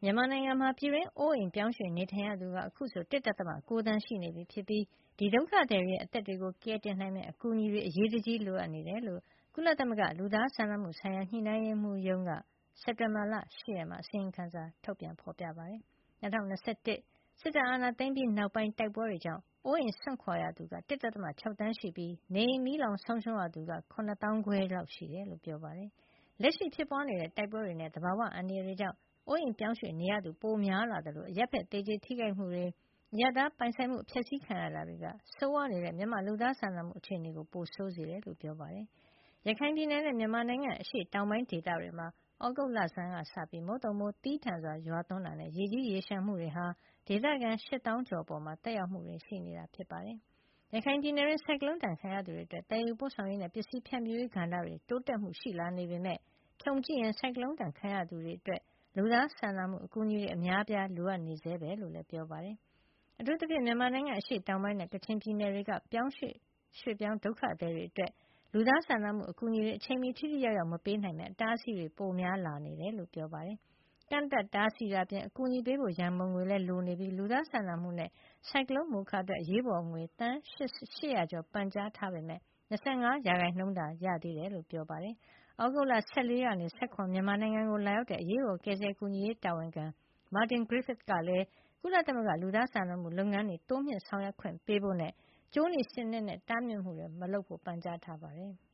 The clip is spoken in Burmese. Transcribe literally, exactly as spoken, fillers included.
မြန်မာနိုင်ငံမှာ ပြည်တွင်းအိုးအိမ်ပြောင်းရွှေ့နေထိုင်ရသူက အခုဆို ၁.၉ သန်းရှိနေပြီဖြစ်ပြီး ဒီဒုက္ခသည်တွေရဲ့ အသက်တွေကို ကယ်တင်နိုင်မယ့် အကူအညီတွေ အရေးတကြီးလိုအပ်နေတယ်လို့ ကုလသမဂ္ဂ လူသားစာနာမှုဆိုင်ရာ ညှိနှိုင်းရေးမှူးရုံးက စက်တင်ဘာလ ၈ ရက်မှာ အစီရင်ခံစာ ထုတ်ပြန်ဖေါ်ပြပါတယ်။ ၂၀၂၁ စစ်တပ်အာဏာသိမ်းပြီးနောက်ပိုင်း တိုက်ပွဲတွေကြောင့် အိုးအိမ်စွန့်ခွာရသူက ၁.၆ သန်းရှိပြီး နေအိမ်မီးလောင်ဆုံးရှုံးရသူက ၇ သောင်းခွဲလောက်ရှိတယ်လို့ ပြောပါတယ်။ လက်ရှိဖြစ်ပွါးနေတဲ့ တိုက်ပွဲတွေနဲ့ သဘာဝအန္တရာယ်တွေကြောင့် အိုးအိမ်ပြောင်းရွှေ့နေရသူ ပိုများလာသလို အရပ်ဘက် သေကျေထိခိုက်မှုတွေ အရပ်သားပိုင်ဆိုင်မှု အဖျက်ဆီးခံရတာတွေက ဆိုးဝါးနေတဲ့ မြန်မာ့လူသားစာနာမှု အခြေနေကို ပိုဆိုးစေတယ်လို့ ပြောပါတယ်။ ရခိုင်ပြည်နယ်နဲ့ မြန်မာနိုင်ငံ အရှေ့တောင်ပိုင်းဒေသတွေမှာ သြဂုတ်လဆန်းကစပြီး မုတ်သုံမိုးသည်းထန်စွာ ရွာသွန်းတာနဲ့ ရေကြီးရေလျှံမှုတွေဟာ ဒေသခံ ရှစ်သောင်းကျော်အပေါ် သက်ရောက်မှုတွေ ရှိနေတာပါ။ ရခိုင်ပြည်နယ်တွင်း ဆိုင်ကလုံးဒဏ်ခံရသူတွေအတွက် သယ်ယူပို့ဆောင်ရေးနဲ့ ပစ္စည်းဖြန့်ဖြူးရေးကဏ္ဍတွေ တိုးတက်မှုရှိလာနေပေမယ့် ခြုံကြည့်ရင် ဆိုင်ကလုံးဒဏ်ခံရသူတွေအတွက် လူသားစာနာမှု အကူအညီတွေ အများအပြား လိုအပ်နေဆဲပဲလို့လည်း ပြောပါတယ်။ အထူးသဖြင့် မြန်မာနိုင်ငံ အရှေ့တောင်ပိုင်းနဲ့ ကချင်ပြည်နယ်တွေက ပြောင်းရွှေ့ပြောင်းဒုက္ခသည်တွေအတွက် လူသားစာနာမှု အကူအညီတွေ အချိန်မီ ထိထိရောက်ရောက် မပေးနိုင်ပဲ အတားအဆီးတွေ ပိုများလာနေတယ်လို့ ပြောပါတယ်။ ကန့်သတ်တားဆီးတာအပြင် အကူညီပေးဖို့ ရန်ပုံငွေလည်း လိုနေပြီး လူသားစာနာမှုနဲ့ ဆိုင်ကလုံး မိုခါအတွက် အရေးပေါ်ငွေ သန်း ၈၀၀ ကျော် ပန်ကြားထားပေမယ့် ၂၅ ရာခိုင်နှုန်းသာ ရသေးတယ်လို့ ပြောပါတယ်။ သြဂုတ်လ ၁၄ ရက်ကနေ ၁၇ မြန်မာနိုင်ငံကို လာရောက်တဲ့ အရေးပေါ်ကယ်ဆယ်ကူညီရေး တာဝန်ခံ Martin Griffiths ကလည်း ကုလသမဂ္ဂ လူသားစာနာမှု လုပ်ငန်းတွေ တိုးမြှင့်ဆောင်ရွက်ခွင့်ပေးဖို့နဲ့ ကြိုးနီစနစ်နဲ့ တားမြစ်မှုတွေ မလုပ်ဖို့ ပန်ကြားထားပါတယ်။